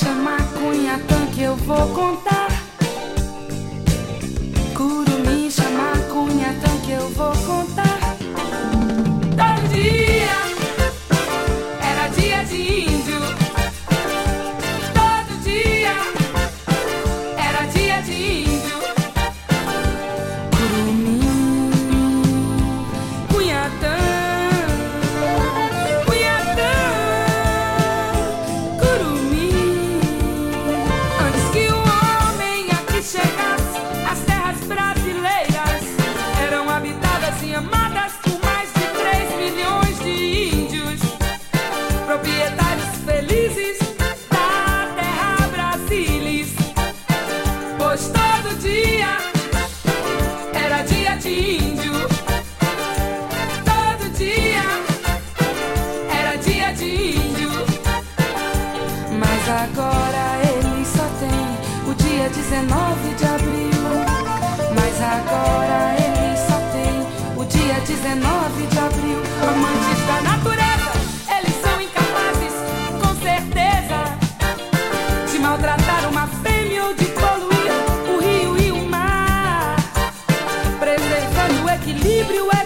chama Cunhatã que eu vou contar. Curumim chama Cunhatã que eu vou contar. Todo dia era dia de índio. Todo dia era dia de índio. Curumim, Cunhatã, Cunhatã, Curumim. Antes que o homem aqui chegasse, as terras brasileiras eram habitadas e amadas por mais de 3 milhões de índios, proprietários felizes da terra Brasilis. Pois todo dia era dia de índio. Todo dia era dia de índio. Mas agora ele só tem o dia 19 de abril. Mas agora ele só tem o dia 19 de abril. Amantes da natureza, eles são incapazes, com certeza, de maltratar uma fêmea ou de poluir o rio e o mar, preservando o equilíbrio